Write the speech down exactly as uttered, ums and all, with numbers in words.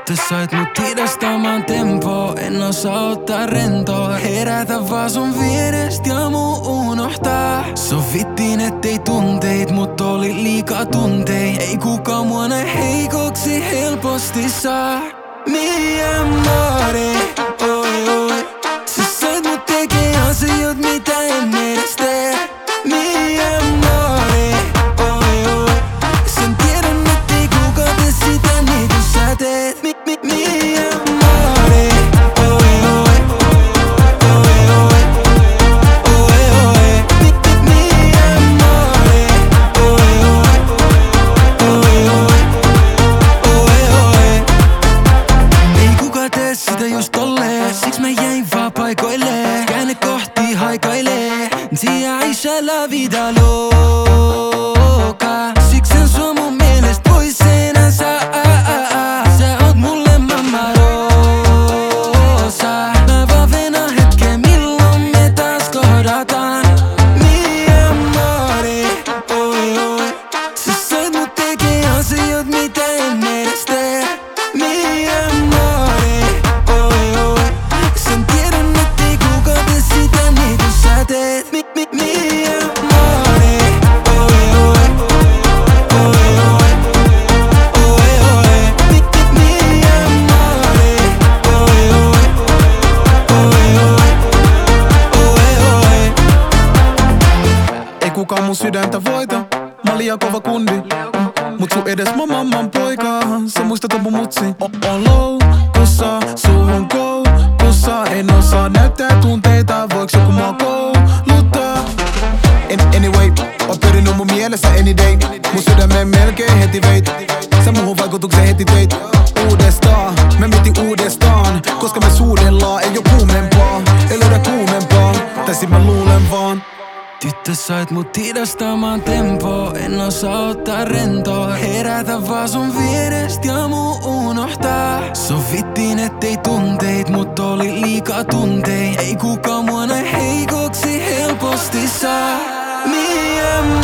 Tyttö sait mut hidastamaan tempoa, en osaa ottaa rentoa. Herätä vaan sun vierest ja muu unohtaa. Sovittiin ettei tunteit, mut oli liikaa tuntei. Ei kukaan mua näe heikoksi helposti saa. Mi amore, oi oi. Sä sait mut tekee asiat mitä en edes tee. Mi amore, oi oi. Sen tiedän ettei kukaan tee sitä niin kun sä teet. Mi, mi, mi amore, oi oi. Oi oi, oi oi. Mi, mi, mi amore, oi oi. Oi oi, oi oi. Ei kukaan tee sitä just tolleen, siks mä jäin vaan paikoilleen. Käänne kohti haikailee, si aisha la vida loca. Siksen sua mun mielestä vois enää saa. Sä oot mulle mamma rosa. Mä vaan venaan hetken milloin me taas kohdataan. Mi amore, oi oi. Sä sait mut tekee asiat mitä en edes tee. Mi amore, oi oi. Sen tiedän ettei kukaan tee sitä niin kun sä teet. Mi, mi, mi amore, oi oi. Oi oi, oi oi. Mi, mi, mi amore, oi oi. Oi oi, oi oi. Ei kukaan mun sydäntä voita, mä oon liian kova kundi. Mut sun edes mä mamman poika, sä muistat mun mutsi. O- on loukussa, suhun koukussa. En osaa näyttää tunteita, voiks joku mua kouluttaa? An- Anyway, oot pyrinyt mun mielessä any day. Mun sydämen melkein heti veit. Sä muuhun vaikutuksen heti teit. Uudestaan, mä mietin uudestaan. Koska me suudellaan, ei oo kuumempaa. Ei löydä kuumempaa, tästä mä luulen vaan. Tyttö sait mut hidastamaan tempoa, en osaa ottaa rentoa. Herätä vaan sun vierest ja muu unohtaa. Sovittiin ettei tunteit, mut oli liikaa tuntei. Ei kukaan mua näe heikoksi helposti saa. Mi amore.